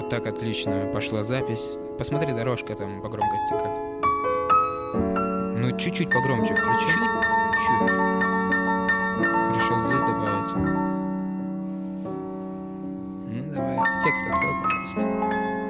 Вот так отлично пошла запись. Посмотри, дорожка там по громкости как. Ну, чуть-чуть погромче включи. Чуть-чуть. Решил здесь добавить. Ну, давай. Текст открой, пожалуйста.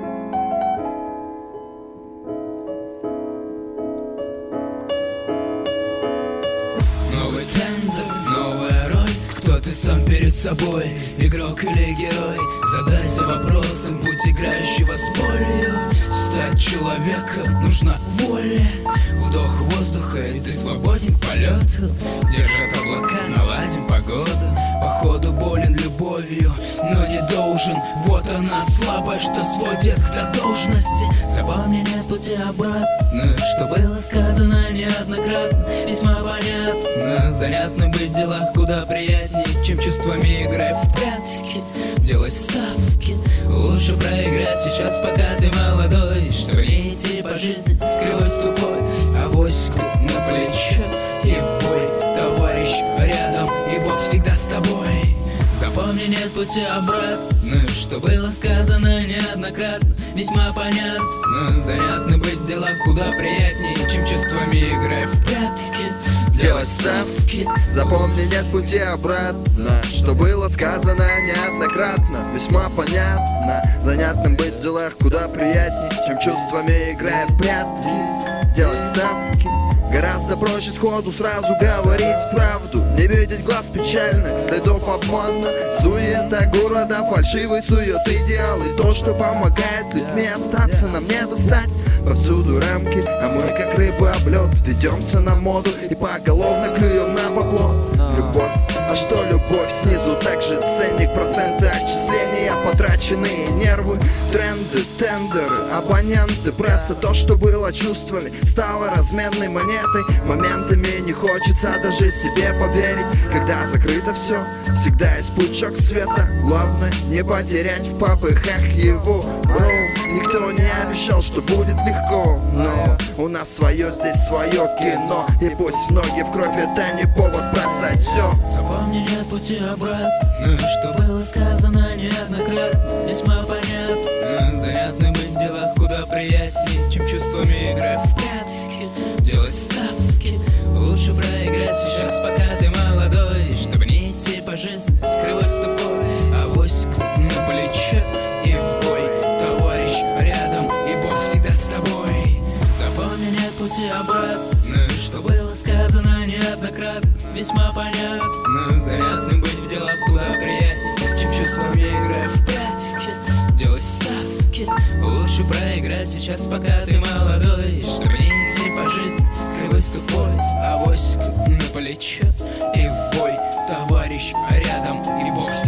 Ты сам перед собой, игрок или герой? Задайся вопросом, будь играющего с болью. Стать человеком нужна воля. Вдох воздуха, и ты свободен к полету. Держат облака, наладим погоду. Походу болен любовью, но не должен. Вот она слабая, что сводит к задолженности. Запомни, нет пути обратно, что было сказано неоднократно. Весьма понятно, занятно быть в делах куда приятнее, чем чувствами играй в прятки. Делай ставки, лучше проиграть сейчас, пока ты молодой, чтобы не идти по жизни с кривой ступой. Авоську на плечо и в бой, товарищ рядом, и Бог всегда с тобой. Запомни, нет пути обратно, что было сказано неоднократно. Весьма понятно, занятно быть в делах куда приятнее, чем чувствами играй в прятки. Делать ставки, запомни, нет пути обратно, что было сказано неоднократно. Весьма понятно, занятным быть в делах куда приятнее, чем чувствами играя в прятки. Делать ставки гораздо проще сходу сразу говорить правду, не видеть глаз печальных следов обмана. Суета города, фальшивый сует идеалы, то, что помогает людьми остаться, нам не достать. Повсюду рамки, а мы как рыбы об лед ведемся на моду и поголовно клюем на бабло. Любовь, а что любовь? Снизу также ценник, проценты отчисления, потраченные нервы, тренды, тендеры, абоненты, пресса. То, что было чувствами, стало разменной монетой. Моментами не хочется даже себе поверить, когда закрыто все, всегда есть пучок света. Главное не потерять в попыхах его. Бро, никто не обещал, что будет легко, но у нас свое, здесь свое кино. И пусть ноги в кровь, это не повод бросать все. Запомни, нет пути обратно, что было сказано неоднократно. Весьма понятно, занятно быть в делах куда приятнее, чем чувствами играя в прятки. Делать ставки, лучше проиграть сейчас, пока ты молодой, чтобы не идти по жизни с кривой ступой. Авоська на плечо и в бой, товарищ рядом, и Бог всегда с тобой. Запомни, нет пути обратно, что было сказано неоднократно. Весьма понятно, занятно быть в делах куда приятнее, чем чувствами играя в прятки. Делать ставки, лучше проиграть сейчас, пока ты молодой, чтобы не идти по жизни с кривой ступой. Авоська на плечо и в бой, товарищ рядом, и Бог